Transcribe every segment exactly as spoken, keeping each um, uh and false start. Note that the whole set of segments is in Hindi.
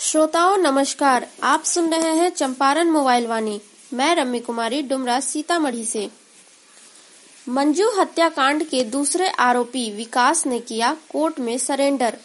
श्रोताओं नमस्कार, आप सुन रहे हैं चंपारण मोबाइल वाणी। मैं रम्मी कुमारी डुमरा सीतामढ़ी से। मंजू हत्याकांड के दूसरे आरोपी विकास ने किया कोर्ट में सरेंडर।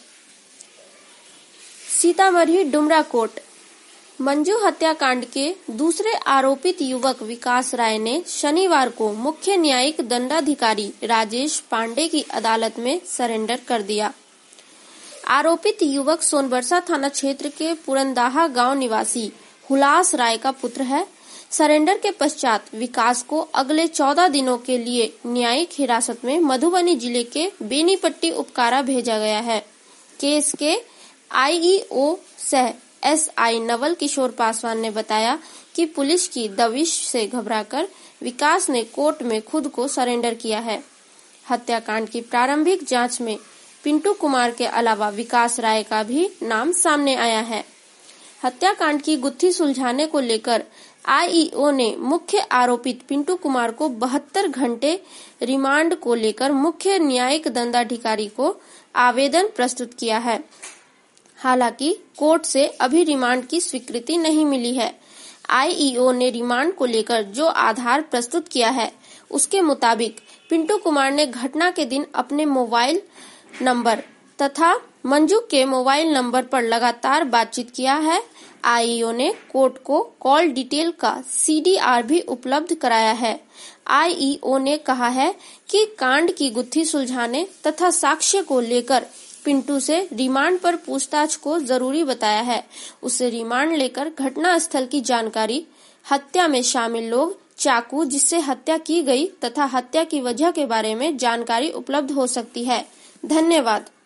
सीतामढ़ी डुमरा कोर्ट। मंजू हत्याकांड के दूसरे आरोपित युवक विकास राय ने शनिवार को मुख्य न्यायिक दंडाधिकारी राजेश पांडे की अदालत में सरेंडर कर दिया। आरोपित युवक सोनबरसा थाना क्षेत्र के पुरंदाहा गांव निवासी हुलास राय का पुत्र है। सरेंडर के पश्चात विकास को अगले चौदह दिनों के लिए न्यायिक हिरासत में मधुबनी जिले के बेनीपट्टी उपकारा भेजा गया है। केस के आईईओ सह एसआई नवल किशोर पासवान ने बताया कि पुलिस की दबिश से घबराकर विकास ने कोर्ट में खुद को सरेंडर किया है। हत्याकांड की प्रारंभिक जांच में पिंटू कुमार के अलावा विकास राय का भी नाम सामने आया है। हत्याकांड की गुत्थी सुलझाने को लेकर आईईओ ने मुख्य आरोपित पिंटू कुमार को बहत्तर घंटे रिमांड को लेकर मुख्य न्यायिक दंडाधिकारी को आवेदन प्रस्तुत किया है। हालांकि कोर्ट से अभी रिमांड की स्वीकृति नहीं मिली है। आईईओ ने रिमांड को लेकर जो आधार प्रस्तुत किया है उसके मुताबिक पिंटू कुमार ने घटना के दिन अपने मोबाइल नंबर तथा मंजू के मोबाइल नंबर पर लगातार बातचीत किया है। आईईओ ने कोर्ट को कॉल डिटेल का सीडीआर भी उपलब्ध कराया है। आईईओ ने कहा है कि कांड की गुत्थी सुलझाने तथा साक्ष्य को लेकर पिंटू से रिमांड पर पूछताछ को जरूरी बताया है। उसे रिमांड लेकर घटना स्थल की जानकारी, हत्या में शामिल लोग, चाकू जिससे हत्या की गई तथा हत्या की वजह के बारे में जानकारी उपलब्ध हो सकती है। धन्यवाद।